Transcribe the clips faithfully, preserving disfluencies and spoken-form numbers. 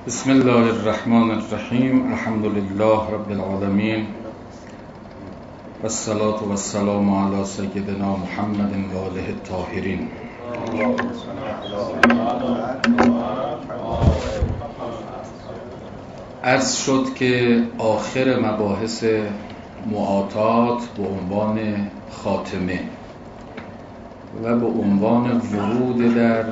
بسم الله الرحمن الرحیم. الحمد لله رب العالمین و الصلاة و السلام علی سیدنا محمد و آله الطاهرین. عرض شد که آخر مباحث معاطات به عنوان خاتمه و به عنوان ورود در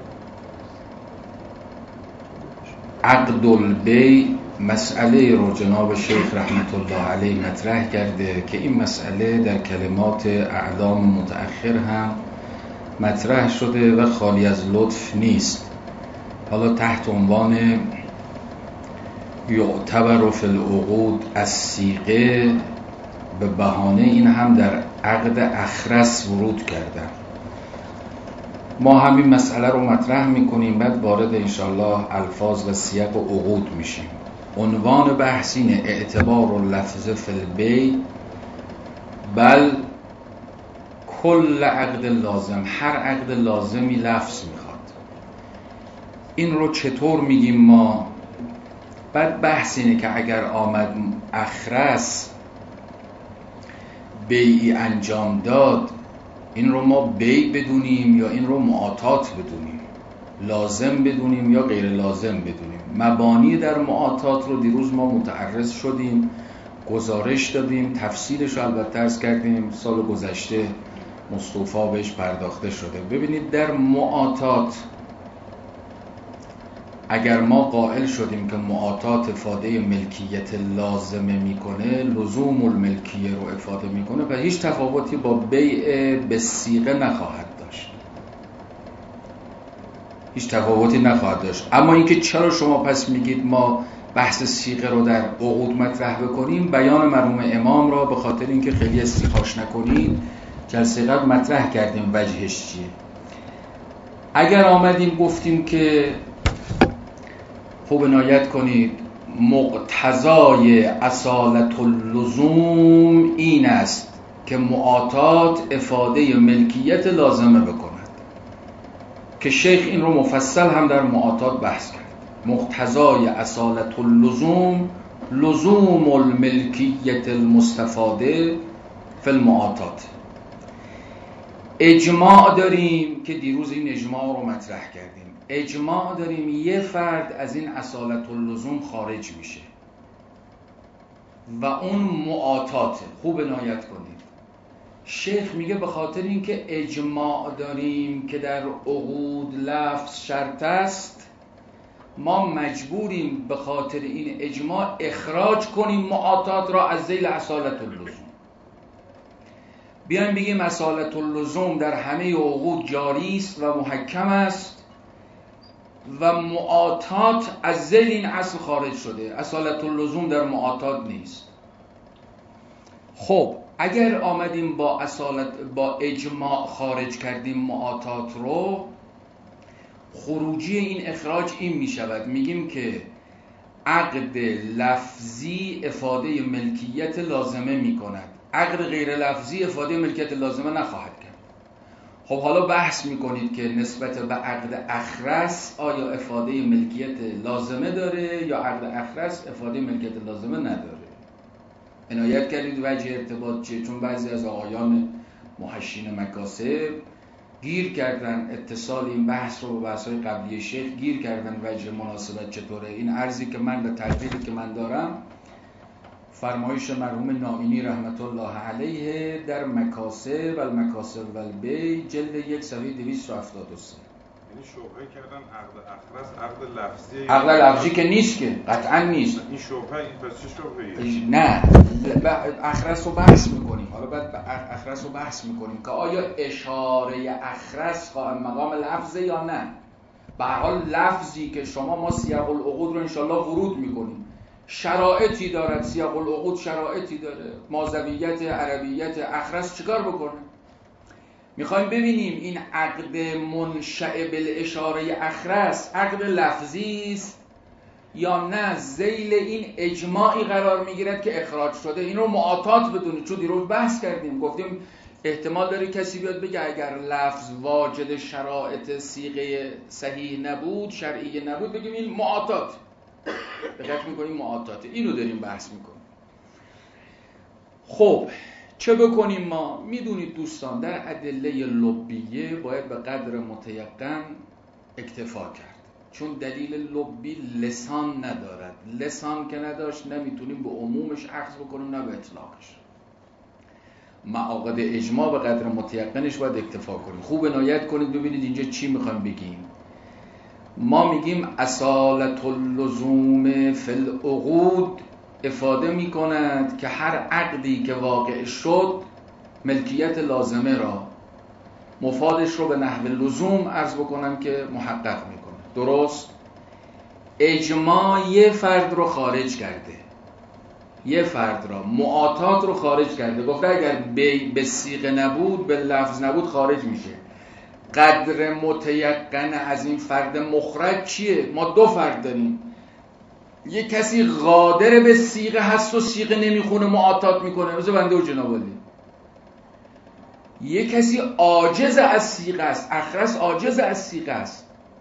عقد البیع مسئله رو جناب شیخ رحمت الله علیه مطرح کرده که این مسئله در کلمات اعلام متأخر هم مطرح شده و خالی از لطف نیست. حالا تحت عنوان یعتبر فی العقود الصیغه به بهانه این هم در عقد اخرس ورود کردن. ما همین مسئله رو مطرح میکنیم، بعد وارد انشاءالله الفاظ و سیاق و عقود میشیم. عنوان بحث اینه: اعتبار اللفظ فی البیع بل کل عقد لازم. هر عقد لازمی لفظ میخواد. این رو چطور میگیم ما؟ بعد بحث اینه که اگر آمد اخرس بیعی انجام داد، این رو ما بیع بدونیم یا این رو معاطات بدونیم، لازم بدونیم یا غیر لازم بدونیم. مبانی در معاطات رو دیروز ما متعرض شدیم، گزارش دادیم، تفصیلش رو البته عرض کردیم، سال گذشته مصطفی بهش پرداخته شده. ببینید در معاطات اگر ما قائل شدیم که معاطات افاده ملکیت لازمه میکنه، لزوم الملکیه رو افاده میکنه و هیچ تفاوتی با بیع به صیغه نخواهد داشت، هیچ تفاوتی نخواهد داشت. اما اینکه چرا شما پس میگید ما بحث صیغه رو در عقود مطرح بکنیم، بیان مرحوم امام را به خاطر اینکه خیلی استیقاش نکنید جلسه قبل مطرح کردیم وجهش چیه. اگر آمدیم گفتیم که خوب عنایت کنید مقتضای اصالت اللزوم این است که معاطات افاده ملکیت لازمه بکند، که شیخ این رو مفصل هم در معاطات بحث کرد. مقتضای اصالت اللزوم لزوم الملکیت المستفاده فی المعاطات. اجماع داریم که دیروز این اجماع رو مطرح کردیم. اجماع داریم یه فرد از این اصالت اللزوم خارج میشه و اون معاطاته. خوب عنایت کنید. شیخ میگه به خاطر اینکه اجماع داریم که در عقود لفظ شرط است، ما مجبوریم به خاطر این اجماع اخراج کنیم معاطات را از ذیل اصالت اللزوم. بیایم بگیم اصالت اللزوم در همه عقود جاری است و محکم است و معاطات از ذیل این اصل خارج شده. اصالت اللزوم در معاطات نیست. خب اگر آمدیم با اصالت با اجماع خارج کردیم معاطات رو، خروجی این اخراج این می شود، میگیم که عقد لفظی افاده ملکیت لازمه می کند، عقد غیر لفظی افاده ملکیت لازمه نخواهد کرد. خب حالا بحث میکنید که نسبت به عقد اخرس آیا افاده ملکیت لازمه داره یا عقد اخرس افاده ملکیت لازمه نداره. عنایت کردید وجه ارتباط چیه؟ چون بعضی از آقایان محشین مکاسب گیر کردن اتصال این بحث رو با بحث‌های قبلی شیخ گیر کردن وجه مناسبت چطوره. این عرضی که من به تقریری که من دارم فرمایش مرحوم نائینی رحمت الله علیه در مکاسب و المکاسب و البیع جلد یک صفحه دویست و هفتاد و سه. یعنی شبهه کردن عقد اخرس عقد لفظی. عقد لفظی که نیست، که قطعا نیست. این شبهه، این پس چه شبهه‌ای؟ نه اخرس رو بحث میکنیم. حالا بعد اخرس رو بحث میکنیم که آیا اشاره اخرس قائم مقام لفظه یا نه. به هر حال لفظی که شما ما سیاق العقود رو انشالله ورود میکنیم، شرایطی دارد. سیاق العقود شرایطی داره. مازویت، عربیت، اخرس چیکار بکنه؟ میخوایم ببینیم این عقد منشأ بالاشاره اخرس عقد لفظی است یا نه ذیل این اجماعی قرار میگیرد که اخراج شده. این رو معاطات بدونید، چون دیروز بحث کردیم، گفتیم احتمال داره کسی بیاد بگه اگر لفظ واجد شرایط صیغه صحیح نبود، شرعی نبود، بگیم این معاطات. دقت میکنیم معاطاته. اینو داریم بحث میکنیم. خب چه بکنیم ما؟ میدونید دوستان در ادله لبیه باید به قدر متیقن اکتفا کرد، چون دلیل لبی لسان ندارد. لسان که نداشت نمیتونیم به عمومش اخذ بکنیم نه به اطلاقش. معاقد اجماع به قدر متیقنش باید اکتفا کنیم. خوب عنایت کنید ببینید اینجا چی میخوایم بگیم. ما میگیم اصالت اللزوم فی العقود افاده میکند که هر عقدی که واقع شد ملکیت لازمه را، مفادش رو به نحو لزوم عرض بکنم که محقق میکنه. درست؟ اجماع یه فرد رو خارج کرده، یه فرد را، معاطات رو خارج کرده، گفته اگر بی به صیغه نبود به لفظ نبود خارج میشه. قدر متیقن از این فرد مخرج چیه؟ ما دو فرد داریم، یه کسی قادر به صیغه هست و صیغه نمیخونه معاطات میکنه، مثل بنده و جناب علی. یه کسی عاجز از صیغه است، اخرس عاجز از صیغه است.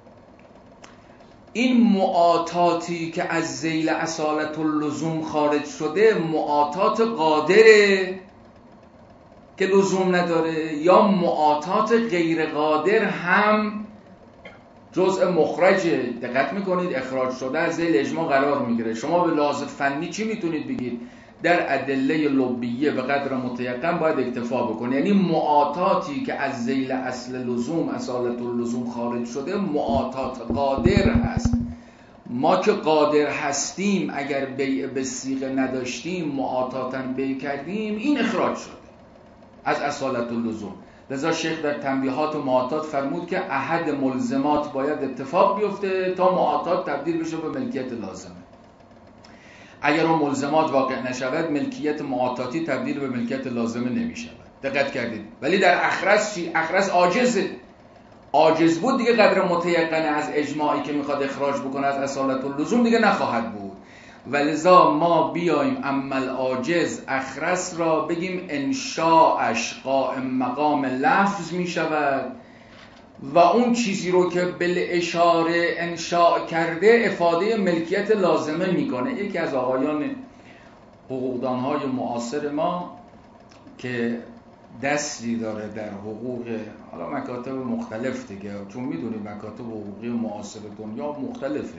این معاطاتی که از ذیل اصالت اللزوم خارج شده معاطات قادره که لزوم نداره، یا معاطات غیر قادر هم جزء مخرجه. دقت میکنید اخراج شده از ذیل اجماع قرار میگیره. شما به لحاظ فنی چی میتونید بگید؟ در ادله لبیه به قدر متیقن باید اکتفا بکنید، یعنی معاطاتی که از ذیل اصل لزوم اصالت اللزوم خارج شده معاطات قادر هست. ما که قادر هستیم اگر بیع به صیغه نداشتیم معاطاتا بیع کردیم، این اخراج شده از اصالت اللزوم. لذا شیخ در تنبیهات و معاطات فرمود که احد ملزمات باید اتفاق بیفته تا معاطات تبدیل بشه به ملکیت لازمه. اگر اون ملزمات واقع نشود ملکیت معاطاتی تبدیل به ملکیت لازمه نمی شود. دقت کردید؟ ولی در اخرس چی؟ اخرس عاجزه. عاجز بود دیگه قدر متیقن از اجماعی که میخواد اخراج بکنه از اصالت اللزوم دیگه نخواهد بود. ولذا ما بیایم عمل عاجز اخرس را بگیم انشاءش قائم مقام لفظ می شود و اون چیزی رو که بل اشاره انشاء کرده افاده ملکیت لازمه میکنه. یکی از آقایان حقوقدانهای معاصر ما که دستی داره در حقوق، حالا مکاتب مختلف دیگه، چون میدونید مکاتب حقوقی معاصر دنیا مختلفه،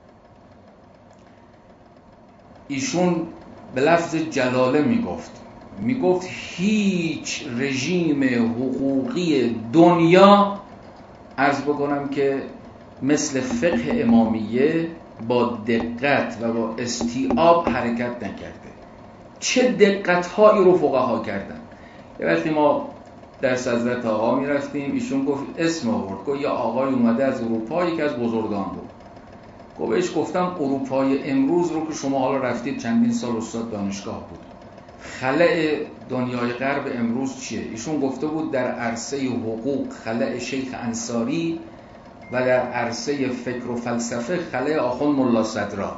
ایشون به لفظ جلاله میگفت میگفت هیچ رژیم حقوقی دنیا عرض بکنم که مثل فقه امامیه با دقت و با استیعاب حرکت نکرده. چه دقت‌هایی رو فقها کردن. یه وقتی ما در حضرت آقا میرفتیم ایشون گفت اسم آورد، گفت یه آقای اومده از اروپا، یکی از بزرگان بود. گفت بهش گفتم اروپای امروز رو که شما حالا رفتید چندین سال استاد دانشگاه بود، خلأ دنیای غرب امروز چیه؟ ایشون گفته بود در عرصه حقوق خلأ شیخ انصاری و در عرصه فکر و فلسفه خلأ آخوند ملا صدرا.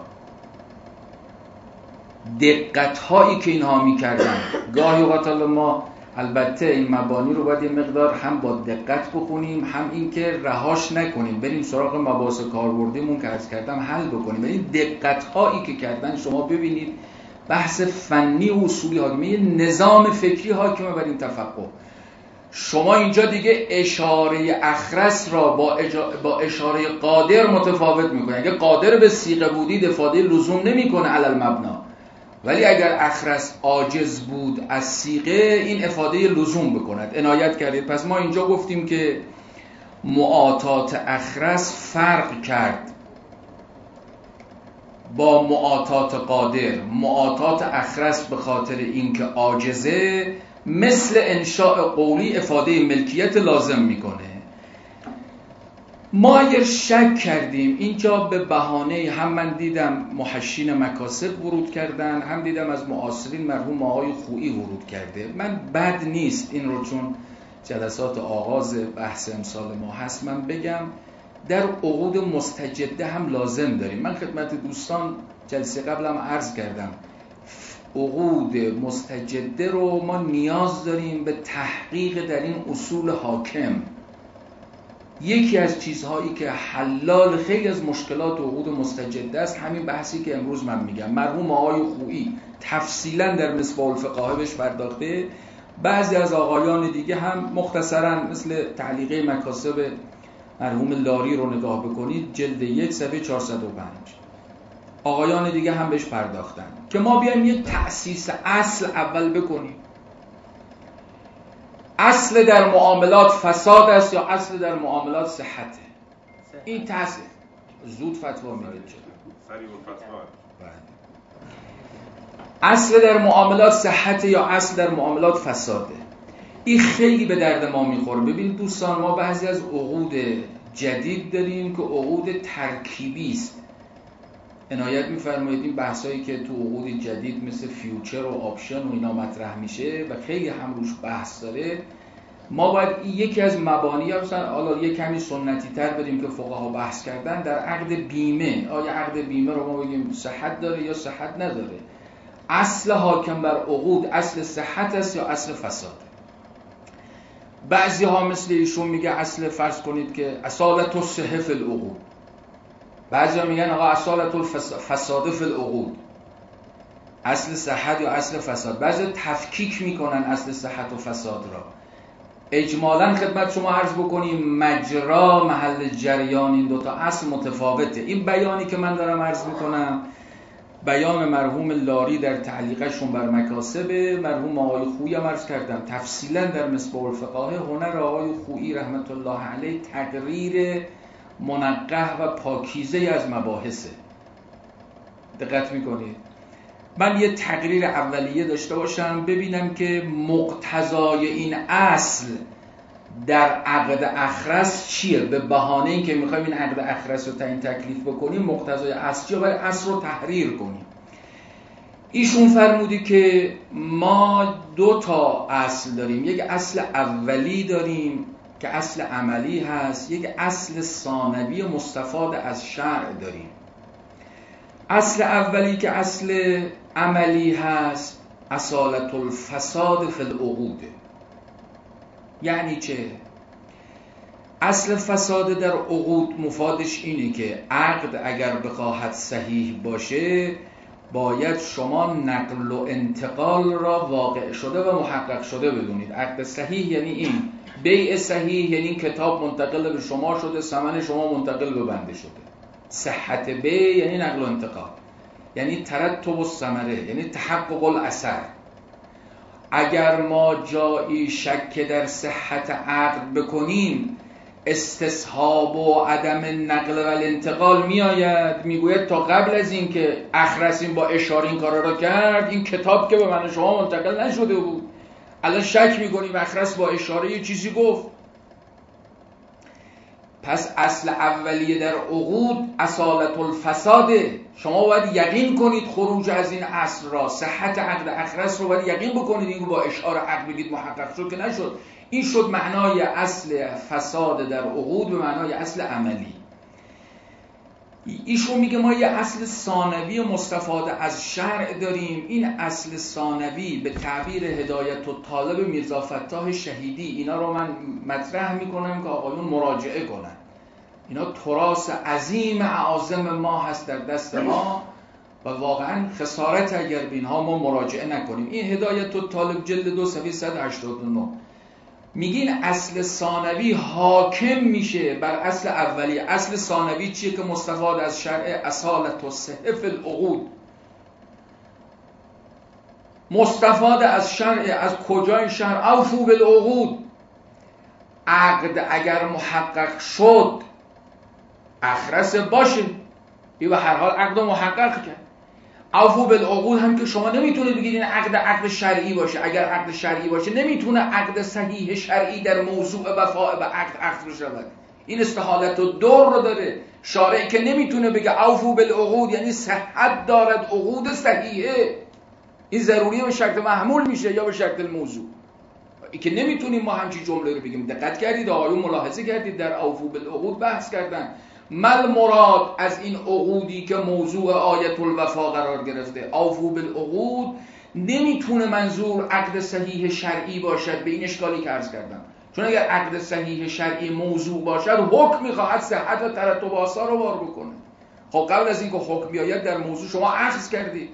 دقت هایی که اینها میکردن گاهی اوقات ما البته این مبانی رو باید یه مقدار هم با دقت بخونیم، هم این که رهاش نکنیم بریم سراغ مباحث کاربردیمون که عرض کردم حل بکنیم. ولی دقت هایی که کردن شما ببینید بحث فنی و اصولی حاکمه، نظام فکری حاکمه بر این تفقه. شما اینجا دیگه اشاره اخرس را با, اجا... با اشاره قادر متفاوت میکنه. اگه قادر به صیغه بودید افاده لزوم نمیکنه علی المبنا، ولی اگر اخرس عاجز بود از صیغه این افاده لزوم بکند. عنایت کردید. پس ما اینجا گفتیم که معاطات اخرس فرق کرد با معاطات قادر. معاطات اخرس به خاطر اینکه عاجزه مثل انشاء قولی افاده ملکیت لازم میکنه. ما اگر شک کردیم اینجا به بهانه، هم من دیدم محشین مکاسب ورود کردن، هم دیدم از معاصرین مرحوم آقای خویی ورود کرده. من بد نیست این رو چون جلسات آغاز بحث امسال ما هست من بگم در عقود مستجده هم لازم داریم. من خدمت دوستان جلسه قبلم عرض کردم عقود مستجده رو ما نیاز داریم به تحقیق در این اصول حاکم. یکی از چیزهایی که حلال خیلی از مشکلات و عقود مستجده است همین بحثی که امروز من میگم. مرحوم آقای خویی تفصیلا در مصباح الفقاهه بهش پرداخته، بعضی از آقایان دیگه هم مختصرا مثل تعلیقه مکاسب مرحوم لاری رو نگاه بکنید، جلد یک صفحه چهارصد و پنج، آقایان دیگه هم بهش پرداختن که ما بیایم یک تأسیس اصل اول بکنیم. اصل در معاملات فساد است یا اصل در معاملات صحته؟ این تأسیس زود فتوا میده. سریع الفتوا. اصل در معاملات صحته یا اصل در معاملات فساده؟ این خیلی به درد ما میخوره. ببینید دوستان، ما بعضی از عقود جدید داریم که عقود ترکیبی است. عنایت می‌فرمایید این بحثایی که تو عقود جدید مثل فیوچر و آپشن و اینا مطرح میشه و خیلی هم روش بحث داره، ما باید یکی از مبانی ها مثلا حالا یک کمی سنتی تر بریم که فقها بحث کردن در عقد بیمه. آیا عقد بیمه رو ما بگیم صحت داره یا صحت نداره؟ اصل حاکم بر عقود اصل صحت است یا اصل فساد؟ بعضی ها مثل ایشون میگه اصل، فرض کنید که اصالت الصحه فی العقود، بعضی ها میگن آقا اصالت الفساد فی العقود، اصل صحت یا اصل فساد. بعضی تفکیک میکنن اصل صحت و فساد را. اجمالاً خدمت شما عرض بکنیم مجرا محل جریان این دوتا اصل متفاوته. این بیانی که من دارم عرض میکنم بیان مرحوم لاری در تعلیقشون بر مکاسب، مرحوم آقای خویی هم عرض کردم تفصیلا در مصباح الفقاهه. هنر آقای خویی رحمت الله علیه تقریر منقح و پاکیزه از مباحثه. دقت میکنید؟ من یه تقریر اولیه داشته باشم ببینم که مقتضای این اصل در عقد اخرس چیه، به بهانه این که میخوایم این عقد اخرس رو تعیین تکلیف بکنیم مقتضای اصل چیه، باید اصل رو تحریر کنیم. ایشون فرمودی که ما دو تا اصل داریم، یک اصل اولی داریم که اصل عملی هست، یک اصل ثانوی مستفاد از شرع داریم. اصل اولی که اصل عملی هست اصالت الفساد فی العقود. یعنی چه؟ اصل فساد در عقود مفادش اینه که عقد اگر بخواهد صحیح باشه باید شما نقل و انتقال را واقع شده و محقق شده بدونید. عقد صحیح یعنی این، بیع صحیح یعنی این کتاب منتقل به شما شده، ثمن شما منتقل به بنده شده. صحت بیع یعنی نقل و انتقال، یعنی ترتب الثمره، یعنی تحقق الاثر. اگر ما جایی شک در صحت عقد بکنیم استصحاب و عدم نقل و الانتقال می آید، میگوید تا قبل از این که اخرسین با اشاره این کارا را کرد این کتاب که به من شما منتقل نشده بود، الان شک میکنیم اخرس با اشاره یه چیزی گفت. پس اصل اولیه در عقود اصالت الفساده. شما باید یقین کنید خروج از این اصل را، صحت عقد اخرس رو باید یقین بکنید. اینو با اشاره عقد بگید محقق شد که نشد. این شد معنای اصل فساد در عقود به معنای اصل عملی. ایشون میگه ما یه اصل ثانوی مستفاد از شرع داریم. این اصل ثانوی به تعبیر هدایت الطالب میرزا فتاح شهیدی، اینا رو من مطرح میکنم که آقایون مراجعه کنن. اینا تراث عظیم اعاظم ما هست در دست ما و واقعا خسارت اگر به اینها ما مراجعه نکنیم. این هدایت الطالب جلد دو صفحه صد و هشتاد و نه میگین اصل ثانوی حاکم میشه بر اصل اولی. اصل ثانوی چیه که مستفاد از شرع؟ اصالت الصحه فی العقود. مستفاد از شرع از کجای شرع؟ اوفوا بالعقود. عقد اگر محقق شد اخرس باشه، این به هر حال عقد محقق کرد. اوفوا بالعقود هم که شما نمیتونید بگید این عقد عقد شرعی باشه. اگر عقد شرعی باشه نمیتونه عقد صحیح شرعی در موضوع وفاء به عقد عقد بشود. این استحالت و دور رو داره شارعی که نمیتونه بگه اوفوا بالعقود یعنی صحت دارد عقود صحیحه. این ضروریه به شرط محمول میشه یا به شرط الموضوع. این که نمیتونیم ما همچین جمله رو بگیم. دقت کردید آقایون، ملاحظه کردید در اوفوا بالعقود بحث کردن مل مراد از این عقودی که موضوع آیت الوفا قرار گرفته. اوفوا بالعقود نمیتونه منظور عقد صحیح شرعی باشد به این اشکالی که عرض کردم. چون اگر عقد صحیح شرعی موضوع باشد حکم میخواهد صحت و ترتب آثار رو بار بکنه. خب قبل از اینکه حکم بیاید در موضوع شما اخذ کردید،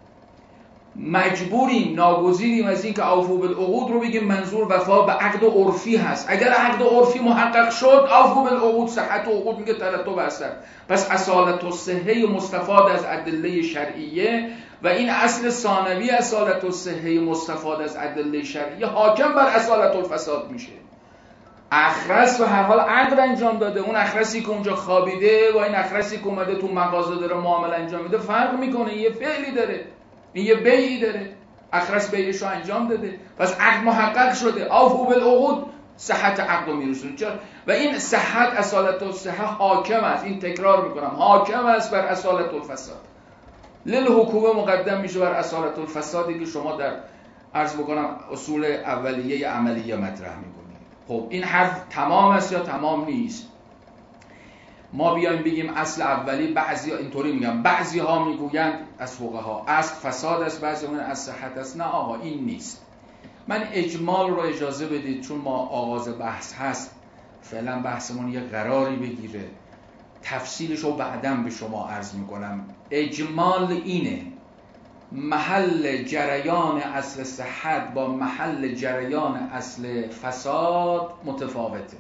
مجبوریم ناگزیریم از اینکه اوفوا بالعقود رو بگیم منظور وفا به عقد عرفی هست. اگر عقد عرفی محقق شد اوفوا بالعقود، صحت و عقود میگه ترتب اثر. پس اصالت الصحه مستفاد از ادله شرعیه و این اصل ثانوی اصالت الصحه مستفاد از ادله شرعیه حاکم بر اصالت الفساد میشه. اخرس به هر حال عقد انجام داده، اون اخرسی که اونجا خوابیده و این اخرسی که اومده تو مغازه داره معامله انجام میده فرق میکنه. یه فعلی داره، این یه بیعی داره، اخرس بیعش رو انجام داده، پس عقد محقق شده. اوفوا بالعقود، صحت عقد رو میرسونه. و این صحت اصالت الصحه حاکم است، این تکرار میکنم، حاکم است بر اصالت الفساد. للحکومه مقدم میشه بر اصالت الفسادی که شما در عرض بکنم اصول اولیه عملیه مطرح میکنید. خب این حرف تمام است یا تمام نیست؟ ما بیایم بگیم اصل اولی، بعضی ها اینطوری میگن، بعضی ها میگویند از فقها اصل فساد است، بعضی ها از صحت است. نه آقا این نیست. من اجمال رو اجازه بدید چون ما آغاز بحث هست، فعلا بحثمون یه قراری بگیره، تفصیلش رو بعداً به شما عرض میکنم. اجمال اینه، محل جریان اصل صحت با محل جریان اصل فساد متفاوته.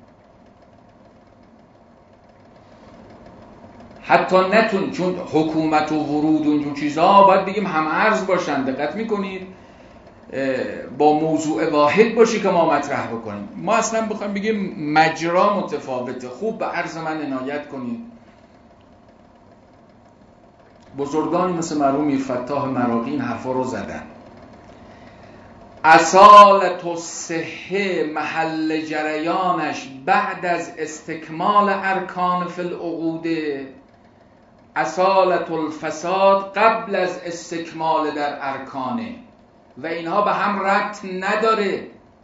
حتی نتون، چون حکومت و ورود و اینجور چیزها باید بگیم هم ارز باشن. دقت میکنید با موضوع واحد باشه که ما مطرح بکنیم. ما اصلا بخوایم بگیم مجرا متفاوته. خوب به عرض من عنایت کنید. بزرگانی مثل مرحوم فتاح مراغی این حرفا رو زدن. اصالت الصحه محل جریانش بعد از استکمال ارکان فی العقود، اصالت الفساد قبل از استکمال در ارکانه و اینها به هم ربط نداره.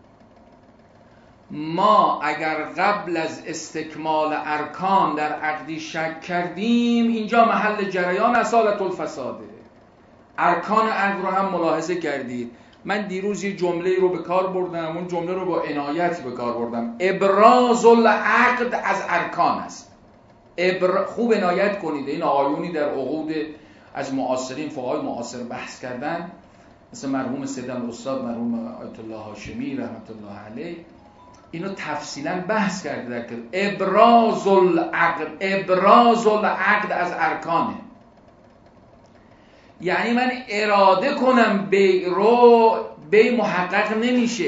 ما اگر قبل از استکمال ارکان در عقدی شک کردیم، اینجا محل جریان اصالت الفساده. ارکان عقد رو هم ملاحظه کردید. من دیروز یه جمله رو به کار بردم، اون جمله رو با عنایت به کار بردم. ابراز العقد از ارکان است. ابر... خوب عنایت کنید. این آقایونی در عقود از معاصرین، فقهای معاصر بحث کردن، مثل مرحوم سیدم استاد مرحوم آیت الله هاشمی رحمت الله علیه، اینو تفصیلا بحث کرده که ابراز العقد، ابراز العقد از ارکانه. یعنی من اراده کنم بیع رو، بیع محقق نمیشه.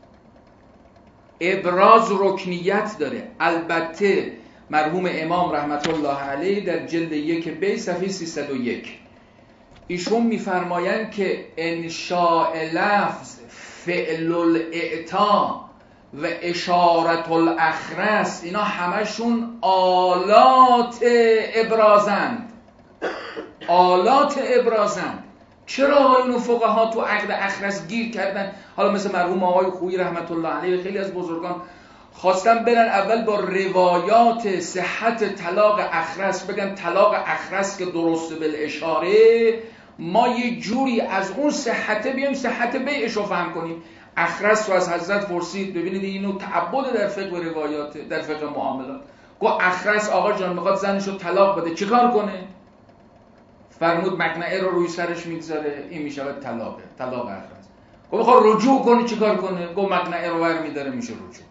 ابراز رکنیت داره. البته مرحوم امام رحمت الله علیه در جلد یک بیع صفحه سیصد و یک ایشون میفرمایند که انشاء لفظ، فعل الاعطا و اشارت الاخرس، اینا همشون آلات ابرازند. آلات ابرازند. چرا اینو فقها تو عقد اخرس گیر کردن؟ حالا مثل مرحوم آقای خویی رحمت الله علیه، خیلی از بزرگان خواستن برن اول با روایات صحت طلاق اخرس بگن طلاق اخرس که درسته بالاشاره، ما یه جوری از اون صحت بیایم صحت بیعش رو فهم کنیم. اخرس رو از حضرت پرسید، ببینید اینو تعبد در فقه و روایات، در فقه معاملات. گو اخرس آقا جان میخواد زنش رو طلاق بده، چه کار کنه؟ فرمود مقنعه رو روی سرش میگذاره، این میشود طلاقه، طلاق اخرس. گو میخواد رجوع کنه، چه کار کنه؟ گو مقنعه رو ور میداره، میشه رجوع.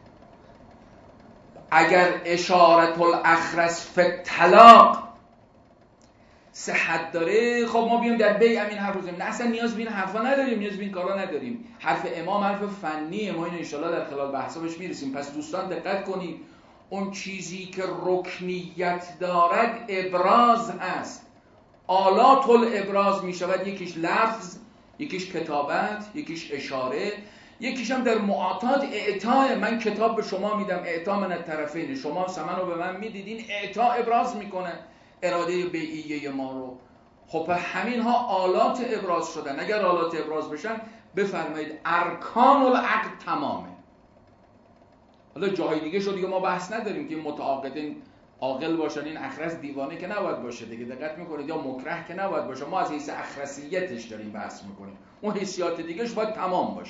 اگر اشارت الاخرس فی طلاق صحت داره، خب ما بیام در بیع همین حرف بزنیم. نه اصلا نیاز به این حرفا نداریم، نیاز به این کارا نداریم. حرف امام حرف فنیه، ما اینو ان شاء الله در خلال بحثا بهش میرسیم. پس دوستان دقت کنید، اون چیزی که رکنیت دارد ابراز هست. آلات الابراز میشود یکیش لفظ، یکیش کتابت، یکیش اشاره، یکیش هم در معاطات اعطا. من کتاب به شما میدم، اعطا من الطرفین، شما ثمن رو به من میدید، این اعطا ابراز میکنه اراده بیعیه ما رو. خب همین ها آلات ابراز شدن. اگر آلات ابراز بشن بفرمایید ارکان العقد تمامه. حالا جای دیگه شد دیگه ما بحث نداریم که متعاقدین عاقل باشن، این اخرس دیوانه که نباید باشه دیگه، دقت میکنید، یا مکره که نباید باشه. ما از حیث اخرسیتش داریم بحث میکنیم، اون حیثیات دیگهش باید تمام باشه.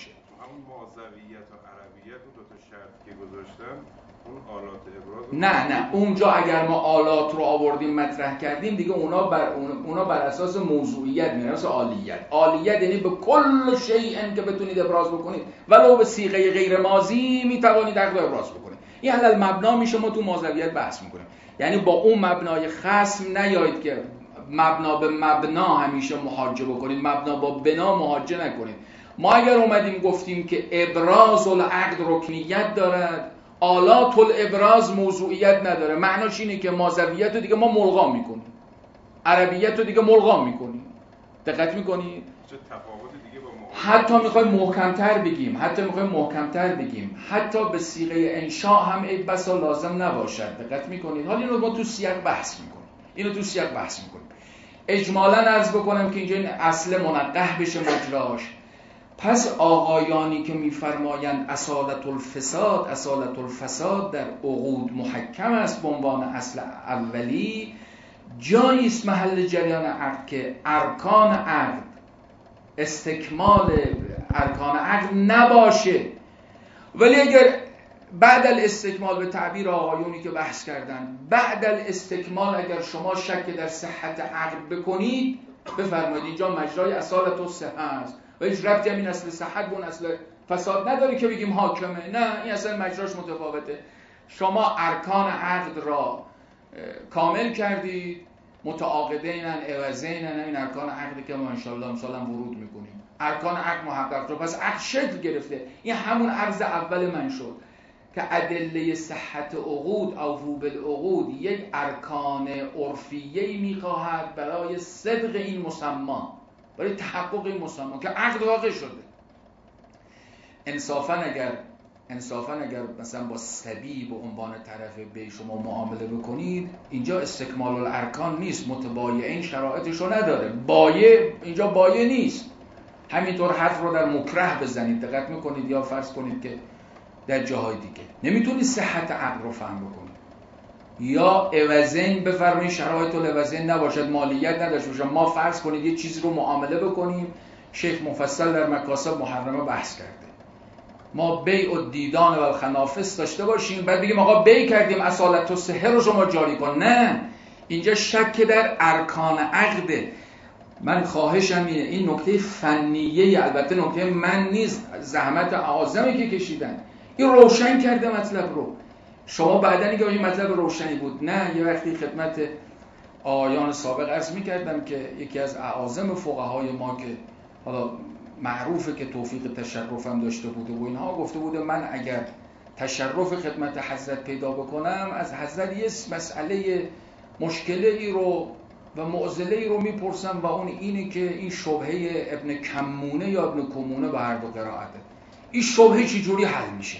همون مازویت و عربیت و دو تا شرط که گذاشتن اون آلات ابراز. نه نه اونجا اگر ما آلات رو آوردیم مطرح کردیم دیگه اونا بر اونا بر اساس موضوعیت میرن، اساس عالیت. عالیت یعنی به کل شیء که بتونید ابراز بکنید ولو به صیغه غیر ماضی میتوانید عقد ابراز بکنید. این علل مبنا میشه، ما تو مازویت بحث میکنیم. یعنی با اون مبنای خصم نیایید که مبنا به مبنا همیشه محاجه بکنید، مبنا با بنا محاجه نکنید. ما اگر اومدیم گفتیم که ابراز العقد رکنیت دارد، آلات الابراز موضوعیت نداره، معناش اینه که مازویت رو دیگه ما ملغا میکنیم، عربیت رو دیگه ملغا میکنیم. دقت میکنید؟ چه تفاوت دیگه با حتی میخوایم محکمتر بگیم، حتی میخوایم محکمتر بگیم، حتی به صیغه انشاء هم ای بسا لازم نباشد. دقت میکنید؟ حالا اینو ما تو سیاق بحث میکنیم، اینو تو سیاق بحث میکنیم. اجمالاً عرض بکنم که اینجا این اصل منقح بشه مجراش. پس آقایانی که میفرمایند اصالت الفساد، اصالت الفساد در عقود محکم است به عنوان اصل اولی، جایی است محل جریان عقد که ارکان عقد استکمال ارکان عقد نباشه. ولی اگر بعد الاستکمال، به تعبیر آقایونی که بحث کردن، بعد الاستکمال اگر شما شک در صحت عقد بکنید، بفرمایید اینجا مجرای اصالت الصحه است و هیچ ربطی هم این اصل صحت به اون اصل فساد نداره که بگیم حاکمه. نه، این اصلا مجراش متفاوته. شما ارکان عقد را کامل کردید، متعاقدینن، عوضینن، این ارکان عقدی که ما انشالله امسال هم ورود میکنیم. ارکان عقد محقق شد، پس عقد شکل گرفته. این همون عرض اول من شد که ادله صحت عقود او وجوب العقود یک ارکان عرفیه‌ای میخواهد برای صدق این مسمى، برای تحقق این مسمى که عقد واقع شده. انصافاً اگر انصافاً اگر مثلا با صبی به عنوان طرف به شما معامله بکنید، اینجا استکمال الارکان نیست، متبایعین شرایطشو نداره، بایع اینجا بایع نیست. همینطور حرف رو در مکره بزنید، دقت میکنید، یا فرض کنید که در جاهای دیگه نمیتونید صحت عقد رو فهم بکنید، یا عوضین بفرمایید شرایط العوضین نباشد، مالیت نداشته باشه. ما فرض کنید یه چیز رو معامله بکنیم، شیخ مفصل در مکاسب محرمه بحث کرده، ما بیع و دیدان و الخنافس داشته باشیم، بعد بگیم آقا بیع کردیم اصالت و صحه رو شما جاری کن. نه، اینجا شک در ارکان عقده. من خواهشم اینه، این نکته فنیه، البته نکته من نیست، زحمت اعاظمی که کشیدن این روشن کرده مطلب رو. شما بعدن اینکه این مطلب روشنی بود. نه، یه وقتی خدمت آیان سابق عرض می‌کردم که یکی از اعاظم فقهای ما که حالا معروفه که توفیق تشرفم داشته بوده و اینها، گفته بوده من اگر تشرف خدمت حضرت پیدا بکنم، از حضرت یه مسئله مشکله ای رو و معضله ای رو میپرسم و اون اینه که این شبهه ابن کمونه یا ابن کمونه به هر دو قرائته، این شبهه چی جوری حل میشه؟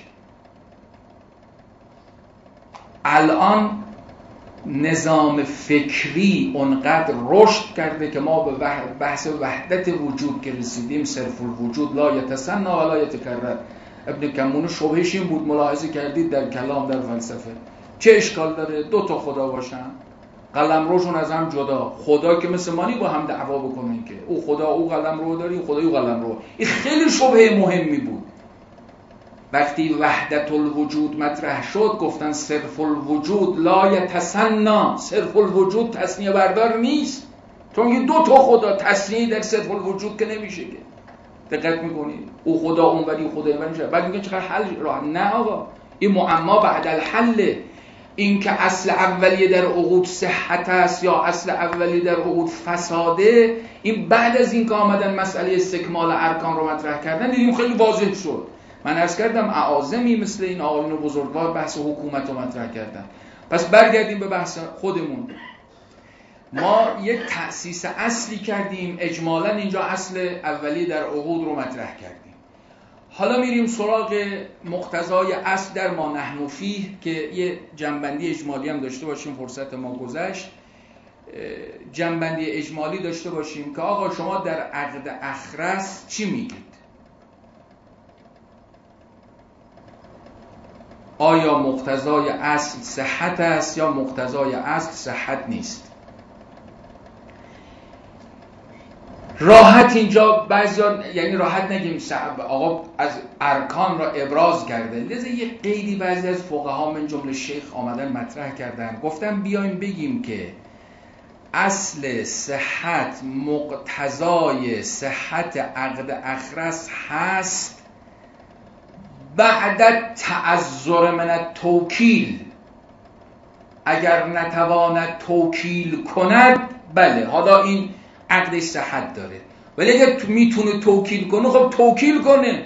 الان نظام فکری اونقدر رشد کرده که ما به بحث وحدت وجود که رسیدیم، صرف الوجود لا یتسنی و لا یتکرر. ابن کمونه شبهش این بود، ملاحظه کردید در کلام، در فلسفه چه اشکال داره دو تا خدا باشن؟ قلمروشون از هم جدا، خدا که مثل مانی با هم دعوا بکنن که او خدا او قلمرو داری، خدا او قلمرو. این خیلی شبهه مهمی بود. وقتی وحدت الوجود مطرح شد گفتن صرف الوجود لا یتسنی، صرف الوجود تثنیه بردار نیست، چون این دو تا خدا، تثنیه در صرف الوجود که نمیشه که. دقت میکنید؟ او خدا اونوری خدا اینوری میشه. بعد میگن چقدر حل راه. نه آقا، این معما بعد الحل. این که اصل اولیه در عقود صحت است یا اصل اولیه در عقود فساده، این بعد از این که آمدن مسئله استکمال ارکان رو مطرح کردن دیدیم خیلی واضح شد. من عرض کردم اعاظمی مثل این آقایون بزرگوار بحث حکومت رو مطرح کردن. پس برگردیم به بحث خودمون. ما یک تأسیس اصلی کردیم، اجمالاً اینجا اصل اولیه در عقود رو مطرح کردیم. حالا میریم سراغ مقتضای اصل در ما نحن فیه که یه جنبندی اجمالی هم داشته باشیم، فرصت ما گذشت. جنبندی اجمالی داشته باشیم که آقا شما در عقد اخرس چی میگید؟ آیا مقتضای اصل صحت است یا مقتضای اصل صحت نیست؟ راحت اینجا بعضیا، یعنی راحت نگیم آقا از ارکان را ابراز کرده، لذا یه قیدی بعضی از فقها من جمله شیخ آمدن مطرح کردن، گفتن بیایم بگیم که اصل صحت مقتضای صحت عقد اخرس هست بعد تعذر من التوکیل. اگر نتواند توکیل کند بله حالا این عقدش صحت داره، ولی اگر میتونه توکیل کنه خب توکیل کنه.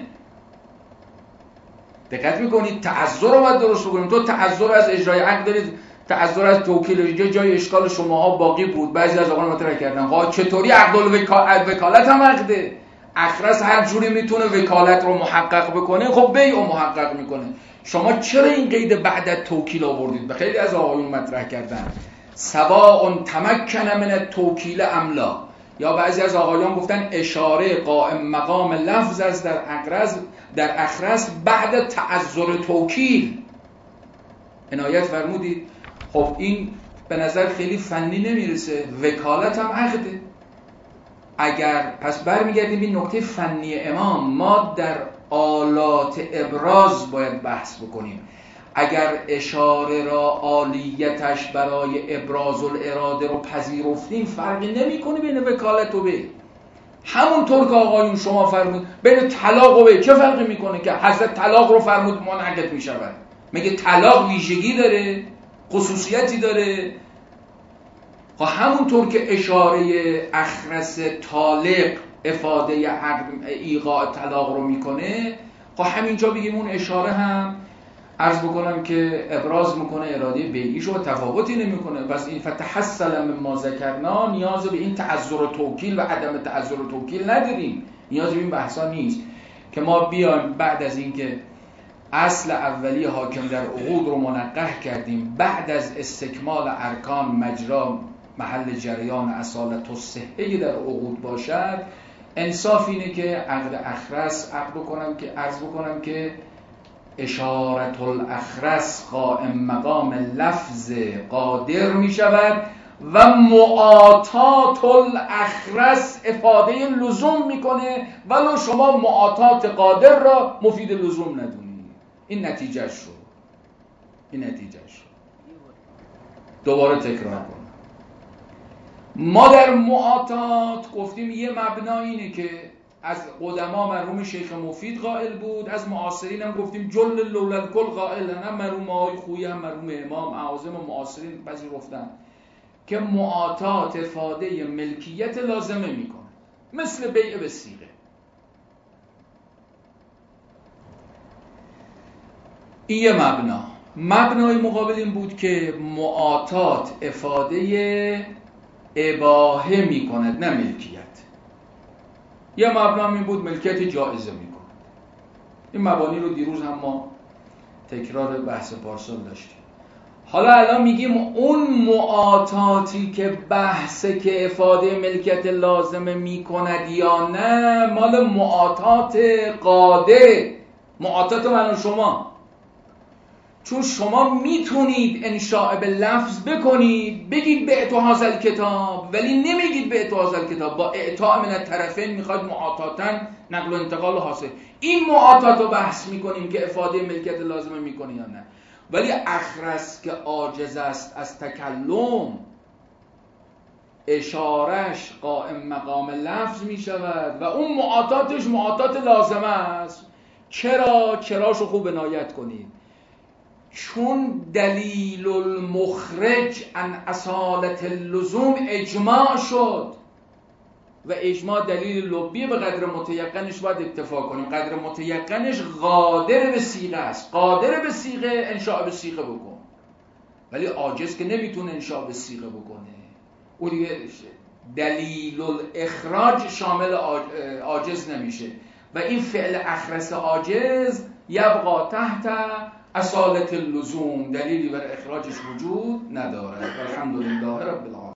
دقت میکنید تعذر رو باید درست بکنیم. تو تعذر از اجرای عقد دارید، تعذر از توکیل. اینجا جای اشکال شماها باقی بود، بعضی از آقایان مطرح کردن خب چطوری عقد الوکالت هم عقده؟ اخرس هر جوری میتونه وکالت رو محقق بکنه خب بیع رو محقق میکنه. شما چرا این قید بعد توکیل آوردید؟ به خیلی از آقایون مطرح کردن سواء تمکن من التوکیل ام لا، یا بعضی از آقایان گفتن اشاره قائم مقام لفظ است در اخرس در اخرس بعد تعذر توکیل. عنایت فرمودید. خب این به نظر خیلی فنی نمیرسه، وکالت هم عقده. اگر پس برمیگردیم این نکته فنی امام، ما در آلات ابراز باید بحث بکنیم. اگر اشاره را عالیتش برای ابراز الاراده رو پذیرفتیم فرقی نمیکنه بین وکالت و بیع. همونطور که آقایون شما فرمود بین طلاق و بیع چه فرقی میکنه که حضرت طلاق رو فرمود منعقد میشود؟ مگه طلاق ویژگی داره؟ خصوصیتی داره؟ خب همونطور که اشاره اخرس طالق افاده عقد ایقاع طلاق رو میکنه، خب همینجا بگیم اون اشاره هم عرض بکنم که ابراز میکنه اراده بیعیش و تفاوتی نمیکنه. بس این فتحصل من ما ذکرنا نیاز به این تعذر و توکیل و عدم تعذر و توکیل نداریم، نیاز به این بحثا نیست که ما بیایم بعد از اینکه اصل اولی حاکم در عقود رو منقح کردیم، بعد از استکمال ارکان مجرا محل جریان اصالت و صحه در عقود باشد، انصاف اینه که عقد اخرس عقد بکنم که عرض بکنم که اشارت الاخرس قائم مقام لفظ قادر می شود و معاطات الاخرس افاده لزوم میکنه، ولو شما معاطات قادر را مفید لزوم ندونید. این نتیجه شد. این نتیجه شد. دوباره تکرار کنم. ما در معاطات گفتیم یه مبنا اینه که از قدما مرحوم شیخ مفید قائل بود، از معاصرین هم گفتیم جل لولل کل قائلن، هم مرحوم آقای خویی هم مرحوم امام اعاظم و معاصرین پذیرفتن که معاطات افاده ملکیت لازمه میکنه، مثل بیع به صیغه. این یه مبنا. مبنای مقابل این بود که معاطات افاده اباحه میکند نه ملکیت. یه مبنا این بود ملکیت جائزه میکند. این مبانی رو دیروز هم ما تکرار بحث پارسال داشتیم. حالا الان میگیم اون معاطاتی که بحثه که افاده ملکیت لازمه میکند یا نه مال معاطات قادره، معاطات من و شما. چون شما میتونید انشاء به لفظ بکنید بگید به اعطا هذا کتاب، ولی نمیگید به اعطا هذا کتاب. با اعطا من الطرفین میخواد معاطاتن نقل و انتقال حاصل. این معاطات رو بحث میکنیم که افاده ملکیت لازمه میکنه یا نه. ولی اخرس که عاجز است از تکلم، اشارش قائم مقام لفظ میشود و اون معاطاتش معاطات لازمه است. چرا؟ چراشو خوب عنایت کنید. چون دلیل المخرج عن اصالت اللزوم اجماع شد و اجماع دلیل لبی، به قدر متیقنش باید اتفاق کنیم. قدر متیقنش قادر به صیغه است. قادر به صیغه انشاء به صیغه بکن، ولی عاجز که نمیتونه انشاء به صیغه بکنه. اون دیگه دلیل الاخراج شامل عاجز نمیشه و این فعل اخرس عاجز یبقى تحت اصالت اللزوم، دلیلی برای اخراجش وجود ندارد. الحمدلله رب العالمین.